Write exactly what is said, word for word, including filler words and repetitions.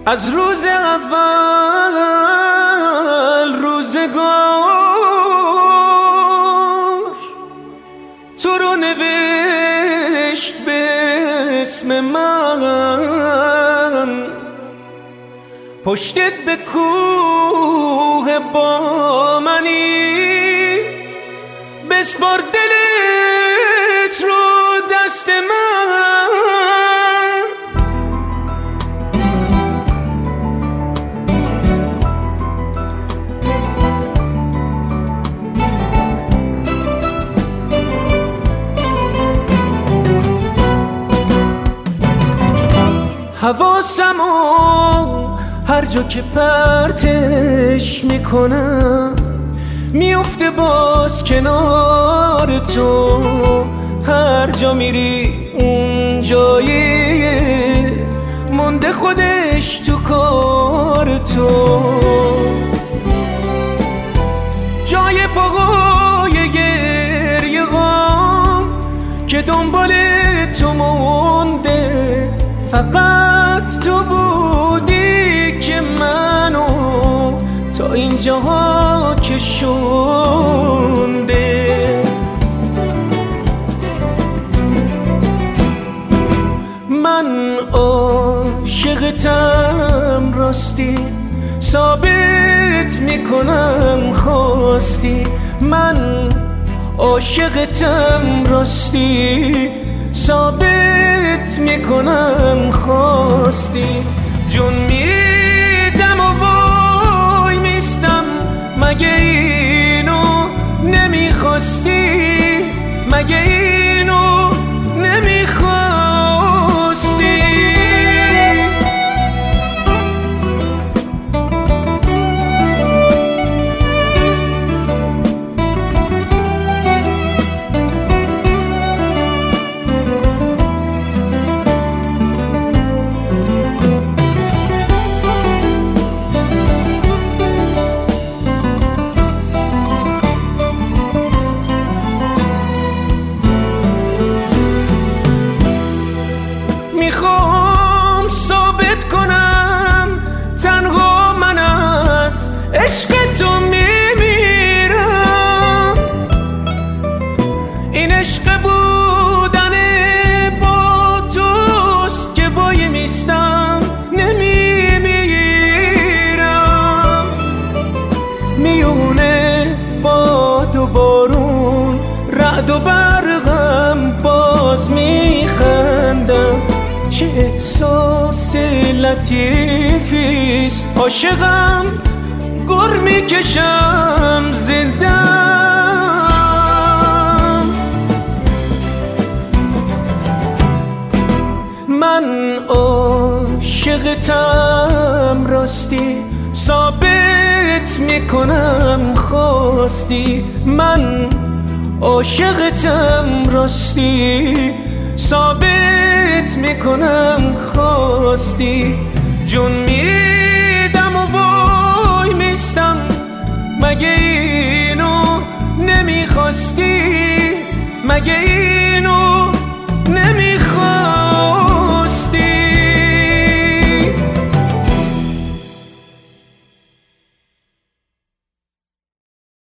از روز اول روزگار تو رو نوشت به اسم من، پشتت به کوه با منی، بسپار دلت رو دست من. حواسمو هر جا که پرتش میکنم میفته باز کنار تو، هر جا میری اون جایی مونده خودش تو کار تو، جای پاهای گریه غم که دنبال تو مونده، فقط تو بودی که منو تا اینجاها کشونده. من عاشقتم راستی، ثابت میکنم خواستی. من عاشقتم راستی، ثابت میکنم خواستی. جون میدم و وای میستم، مگه اینو نمیخواستی؟ مگه اینو نمیخواستی؟ میخوام ثابت کنم تنها من از عشق تو میمیرم، این عشق بودن با توست که وای میستم نمیمیرم. میونه باد و بارون رعد و برقم باز میخندم، چه احساس لطیفیست عاشقم گر میکشم زندم. من عاشقتم راستی، ثابت میکنم خواستی. من عاشقتم راستی، ثابت میکنم خواستی. جون میدم و وای میستم، مگه اینو نمیخواستی؟ مگه